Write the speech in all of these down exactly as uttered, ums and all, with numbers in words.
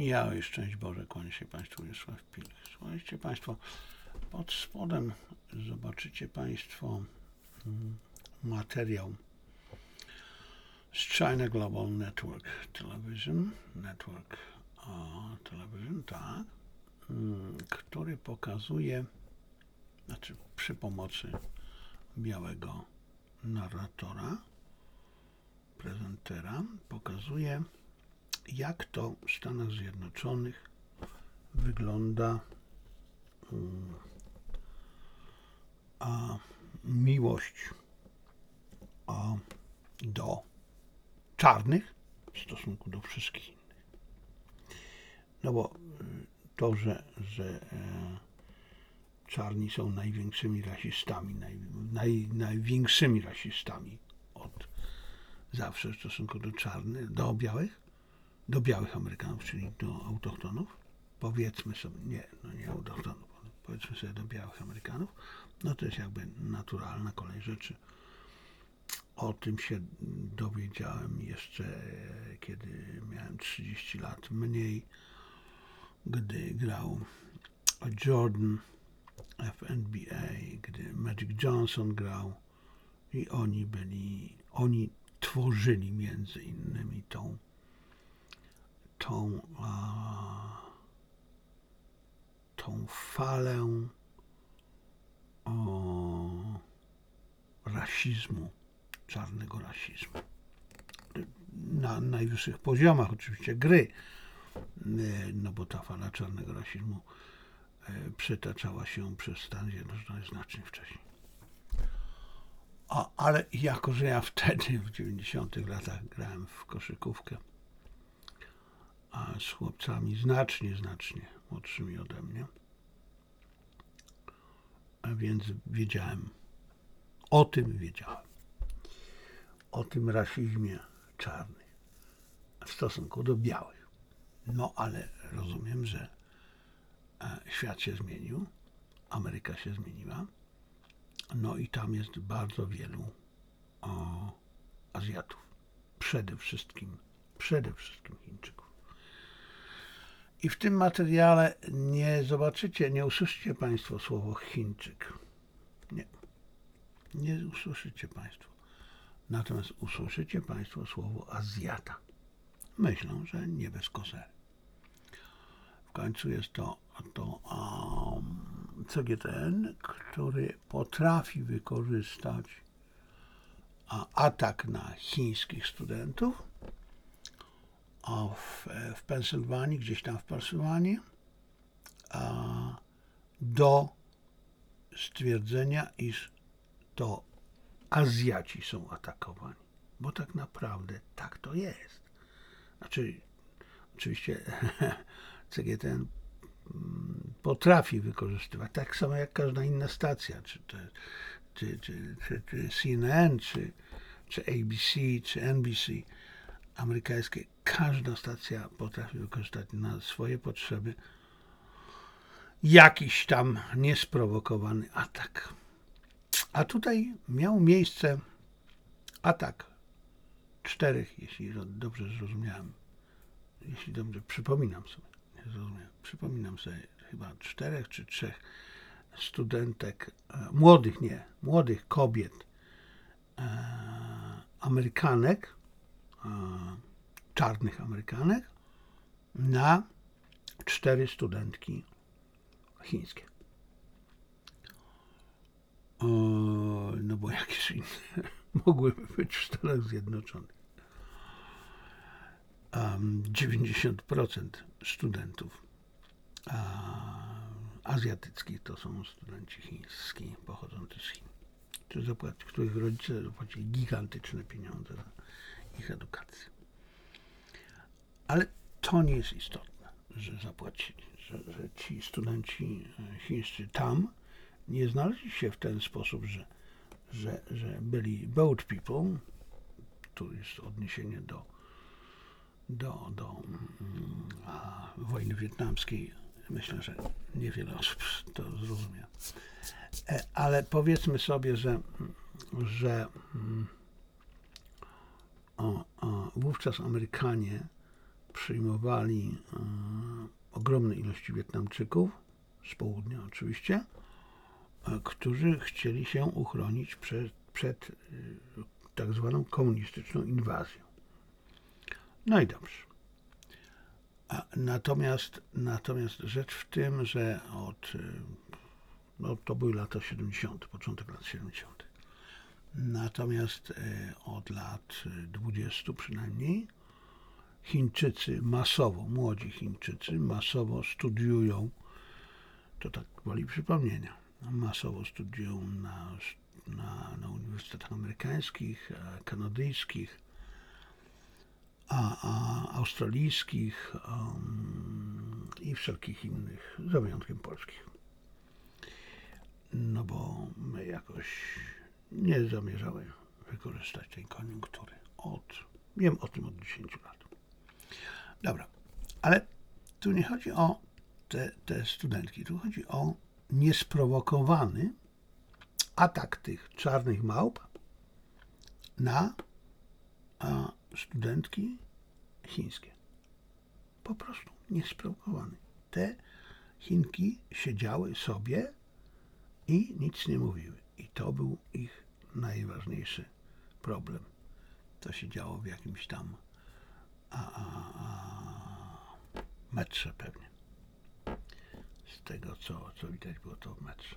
Ja i szczęść Boże, kłanię się Państwu, Wiesław Pilch. Słuchajcie Państwo, pod spodem zobaczycie Państwo mm, materiał z China Global Network Television, Network uh, Television, tak, mm, który pokazuje, znaczy przy pomocy białego narratora, prezentera, pokazuje, jak to w Stanach Zjednoczonych wygląda um, a miłość a, do czarnych w stosunku do wszystkich innych. No bo to, że, że e, czarni są największymi rasistami, naj, naj, największymi rasistami od zawsze w stosunku do czarnych, do białych, do białych Amerykanów, czyli do autochtonów, powiedzmy sobie, nie, no nie autochtonów, ale powiedzmy sobie do białych Amerykanów, no to jest jakby naturalna kolej rzeczy. O tym się dowiedziałem jeszcze, kiedy miałem trzydzieści lat mniej, gdy grał Jordan w N B A, gdy Magic Johnson grał i oni byli, oni tworzyli między innymi tą tą, a, tą falę o, rasizmu, czarnego rasizmu. Na najwyższych poziomach oczywiście gry, no bo ta fala czarnego rasizmu przetaczała się przez Stany Zjednoczone znacznie wcześniej. A, ale jako, że ja wtedy w dziewięćdziesiątych latach grałem w koszykówkę, a z chłopcami znacznie, znacznie młodszymi ode mnie, a więc wiedziałem, o tym wiedziałem, o tym rasizmie czarnych w stosunku do białych. No ale rozumiem, że świat się zmienił, Ameryka się zmieniła, no i tam jest bardzo wielu o, Azjatów, przede wszystkim, przede wszystkim Chińczyków. I w tym materiale nie zobaczycie, nie usłyszycie Państwo słowo Chińczyk. Nie. Nie usłyszycie Państwo. Natomiast usłyszycie Państwo słowo Azjata. Myślę, że nie bez kozery. W końcu jest to, to um, C G T N, który potrafi wykorzystać a, atak na chińskich studentów a w, w Pensylwanii, gdzieś tam w Pensylwanii, a, do stwierdzenia, iż to Azjaci są atakowani. Bo tak naprawdę tak to jest. Znaczy, oczywiście C G T N potrafi wykorzystywać, tak samo jak każda inna stacja, czy, to, czy, czy, czy, czy C N N, czy, czy A B C, czy N B C amerykańskie. Każda stacja potrafi wykorzystać na swoje potrzeby jakiś tam niesprowokowany atak. A tutaj miał miejsce atak czterech, jeśli dobrze zrozumiałem, jeśli dobrze przypominam sobie, nie zrozumiałem, przypominam sobie chyba czterech czy trzech studentek, e, młodych, nie, młodych kobiet, e, Amerykanek, e, czarnych Amerykanek, na cztery studentki chińskie. O, no bo jakieś inne mogłyby być w Stanach Zjednoczonych. Um, dziewięćdziesiąt procent studentów um, azjatyckich to są studenci chińscy, pochodzący z Chin, którzy zapłaci, których rodzice zapłacili gigantyczne pieniądze za ich edukację. Ale to nie jest istotne, że zapłacili, że, że ci studenci chińscy tam nie znaleźli się w ten sposób, że, że, że byli boat people, tu jest odniesienie do, do, do a, wojny wietnamskiej. Myślę, że niewiele osób to zrozumie. Ale powiedzmy sobie, że, że o, o, wówczas Amerykanie przyjmowali e, ogromne ilości Wietnamczyków, z południa oczywiście, e, którzy chcieli się uchronić przed, przed e, tak zwaną komunistyczną inwazją. No i dobrze. A natomiast, natomiast rzecz w tym, że od, no to były lata siedemdziesiąte, początek lat siedemdziesiątych. Natomiast od lat dwudziestu przynajmniej Chińczycy masowo, młodzi Chińczycy masowo studiują, to tak woli przypomnienia, masowo studiują na, na, na uniwersytetach amerykańskich, kanadyjskich, A, a australijskich um, i wszelkich innych, za wyjątkiem polskich. No bo my jakoś nie zamierzały wykorzystać tej koniunktury. Od, wiem o tym od dziesięciu lat. Dobra, ale tu nie chodzi o te, te studentki, tu chodzi o niesprowokowany atak tych czarnych małp na a, studentki chińskie. Po prostu niesprowokowany. Te Chinki siedziały sobie i nic nie mówiły. I to był ich najważniejszy problem. To się działo w jakimś tam a, a, a, metrze pewnie. Z tego, co, co widać było to w metrze.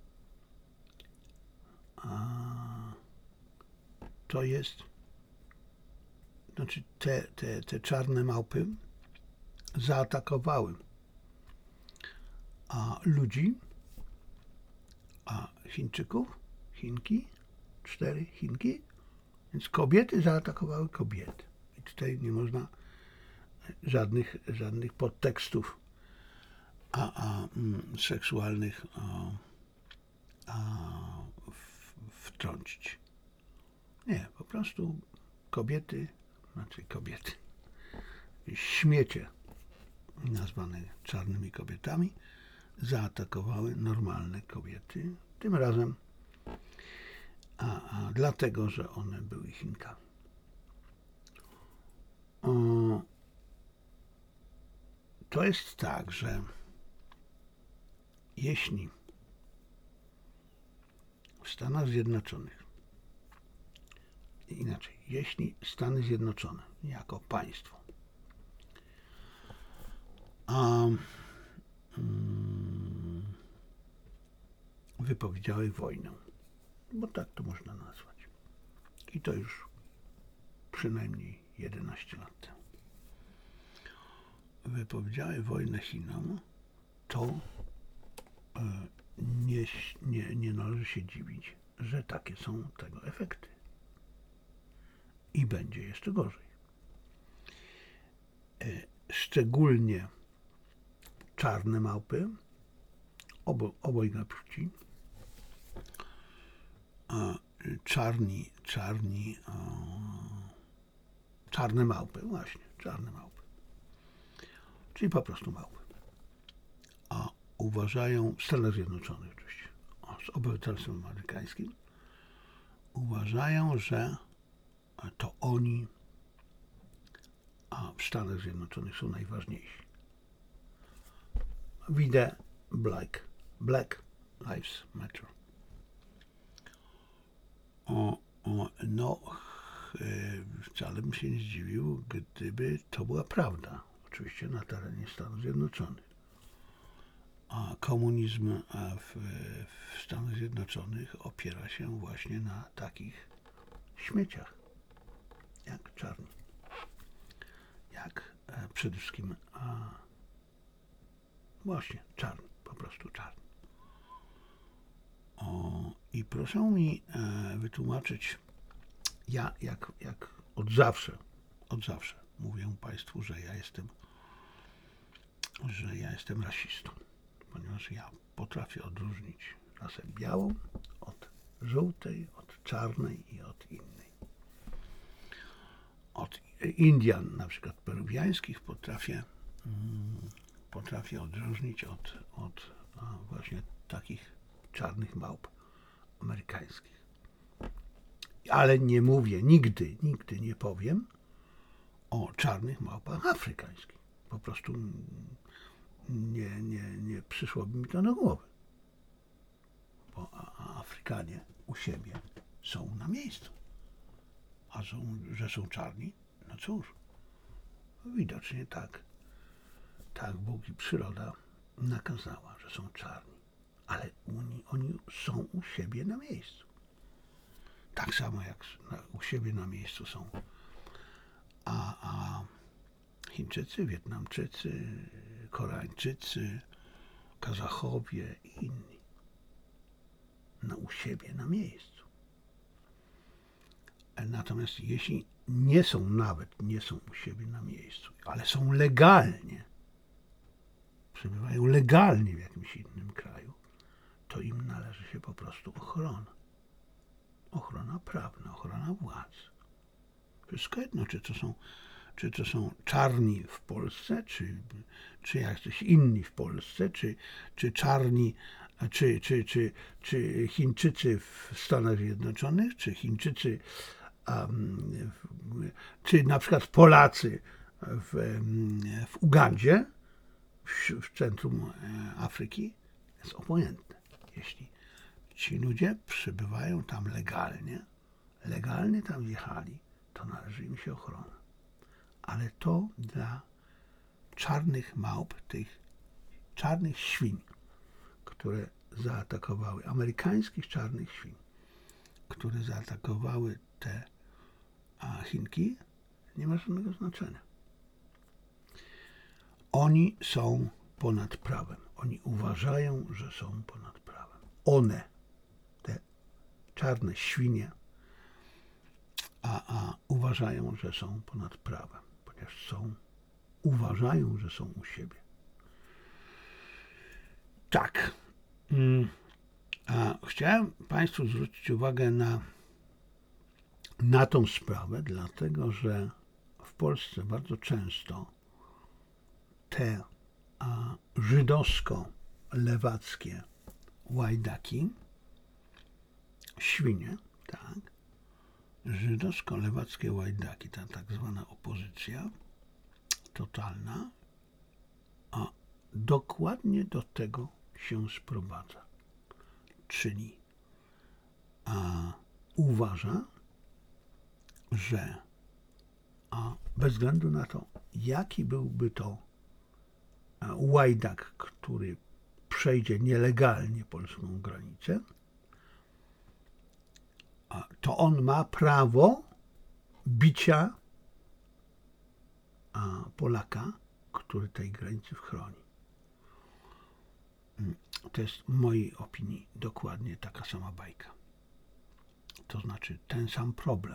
A to jest Znaczy te, te, te czarne małpy zaatakowały a ludzi, a Chińczyków, Chinki, cztery Chinki, więc kobiety zaatakowały kobiety. I tutaj nie można żadnych, żadnych podtekstów a, a, mm, seksualnych a, a, w, wtrącić. Nie, po prostu kobiety Znaczy kobiety, śmiecie nazwane czarnymi kobietami, zaatakowały normalne kobiety, tym razem a, a dlatego, że one były Chinkami. O, to jest tak, że jeśli w Stanach Zjednoczonych Inaczej, jeśli Stany Zjednoczone jako państwo a, mm, wypowiedziały wojnę, bo tak to można nazwać, i to już przynajmniej jedenaście lat temu, wypowiedziały wojnę Chinom, to e, nie, nie, nie należy się dziwić, że takie są tego efekty. I będzie jeszcze gorzej. Szczególnie czarne małpy, obo, obojga płci, czarni, czarni, o, czarne małpy, właśnie, czarne małpy, czyli po prostu małpy, a uważają, w Stanach Zjednoczonych oczywiście, z obywatelstwem amerykańskim, uważają, że to oni a w Stanach Zjednoczonych są najważniejsi. Widzę Black, Black Lives Matter. O, o, no, wcale bym się nie zdziwił, gdyby to była prawda. Oczywiście na terenie Stanów Zjednoczonych. A komunizm w, w Stanach Zjednoczonych opiera się właśnie na takich śmieciach, jak czarni. Jak e, przede wszystkim a, właśnie czarni, po prostu czarni. O, i proszę mi e, wytłumaczyć, ja jak, jak od zawsze, od zawsze mówię Państwu, że ja jestem, że ja jestem rasistą, ponieważ ja potrafię odróżnić rasę białą od żółtej, od czarnej i od innej. Od Indian, na przykład peruwiańskich, potrafię, mm, potrafię odróżnić od, od a, właśnie takich czarnych małp amerykańskich. Ale nie mówię, nigdy, nigdy nie powiem o czarnych małpach afrykańskich. Po prostu nie, nie, nie przyszłoby mi to do głowy. Bo Afrykanie u siebie są na miejscu. A są, że są czarni? No cóż, widocznie tak. Tak Bóg i przyroda nakazała, że są czarni. Ale oni, oni są u siebie na miejscu. Tak samo jak u siebie na miejscu są a, a Chińczycy, Wietnamczycy, Koreańczycy, Kazachowie i inni. No, u siebie na miejscu. Natomiast jeśli nie są nawet, nie są u siebie na miejscu, ale są legalnie, przebywają legalnie w jakimś innym kraju, to im należy się po prostu ochrona. Ochrona prawna, ochrona władzy. Wszystko jedno, czy to są, czy to są czarni w Polsce, czy, czy jacyś inni w Polsce, czy, czy czarni, czy, czy, czy, czy Chińczycy w Stanach Zjednoczonych, czy Chińczycy, um, czy na przykład Polacy w, w Ugandzie, w, w centrum Afryki, jest obojętne. Jeśli ci ludzie przybywają tam legalnie, legalnie tam wjechali, to należy im się ochrona. Ale to dla czarnych małp, tych czarnych świń, które zaatakowały, amerykańskich czarnych świń, które zaatakowały te a Chinki, nie ma żadnego znaczenia. Oni są ponad prawem. Oni uważają, że są ponad prawem. One, te czarne świnie, a, a uważają, że są ponad prawem, ponieważ są, uważają, że są u siebie. Tak. A chciałem Państwu zwrócić uwagę na, na tą sprawę, dlatego że w Polsce bardzo często te a, żydowsko-lewackie łajdaki, świnie, tak, żydowsko-lewackie łajdaki, ta tak zwana opozycja totalna, a dokładnie do tego się sprowadza. Czyli a, uważa, że a, bez względu na to, jaki byłby to a, łajdak, który przejdzie nielegalnie polską granicę, a, to on ma prawo bicia a, Polaka, który tej granicy chroni. To jest w mojej opinii dokładnie taka sama bajka. To znaczy ten sam problem.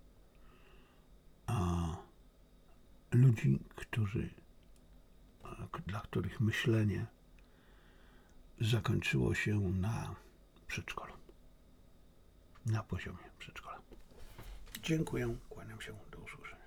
A ludzi, którzy, dla których myślenie zakończyło się na przedszkolu. Na poziomie przedszkola. Dziękuję, kłaniam się, do usłyszenia.